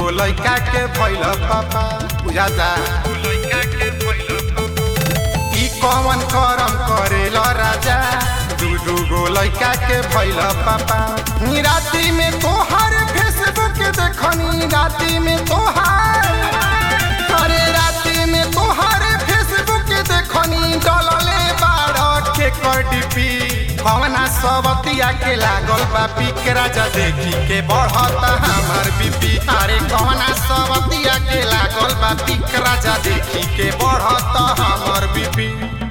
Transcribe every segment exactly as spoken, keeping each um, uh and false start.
गो लइका के भइल पापा बुझाता ई कौन करम करेल राजा दू दू गो लइका के भइल पापा राती में तोहार फेसबुक देखनी राती में तोहार अरे राती में तोहार फेसबुक देखनी डलले बाड़ के कडिपी कवना सबतिया के लागल बा पिक राजा देखी के बढ़ता हमार बीपी अरे कवना सबतिया के लागल बा पिक राजा देखी के बढ़ता हमार बीपी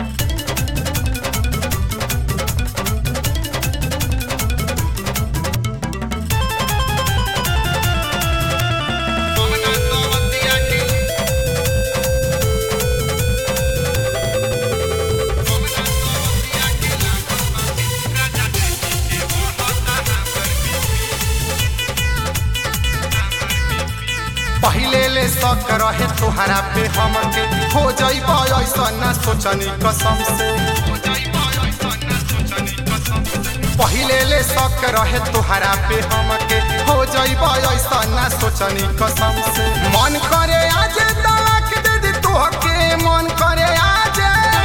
पहिले ले शक रहे तोहरा पे हमके हो जइब ऐसा ना सोचनी कसम से पहिले ले शक रहे तोहरा पे हमके हो जइब ऐसा ना सोचनी कसम से मन करे आज तलाक दे दे तोहके मन करे आज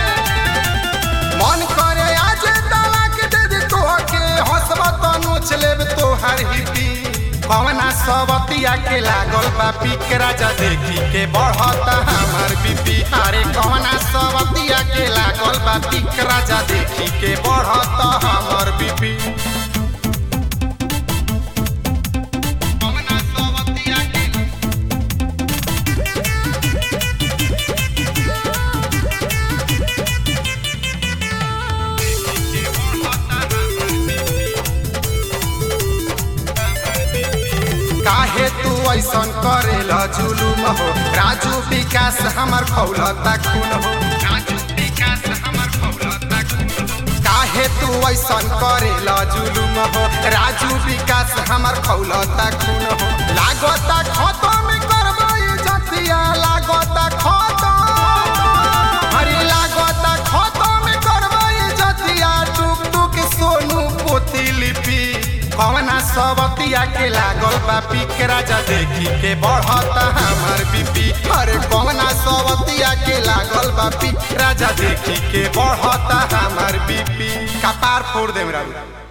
मन करे आज तलाक दे दे तोहके हंसबा त नोच लेब तोहर हिपी कवना सबतिया के लागल बा पिक राजा देखी के बढ़ता हमार बीपी अरे कवना सबतिया के लागल बा पिक राजा देखी के बढ़ता हमार बीपी कवना सबतिया के काहे तू ऐसन करेला जुलुम हो राजू विकास हमर खौलता खून हो राजू विकास हमर खौलता खून हो काहे तू ऐसन करेला जुलुम हो राजू विकास हमर खौलता खून हो लागता खत्म करबई जतिया लागता खत्म अरे लागता खत्म करबई जतिया टुक टुक सोनू पोती लिपि कवना सबतिया के लागल बा पिक राजा देखी के बढ़ता हमार बीपी अरे कवना सबतिया के लागल बा पिक राजा देखी के बढ़ता हमार बीपी कपार फोड़ देम राजा।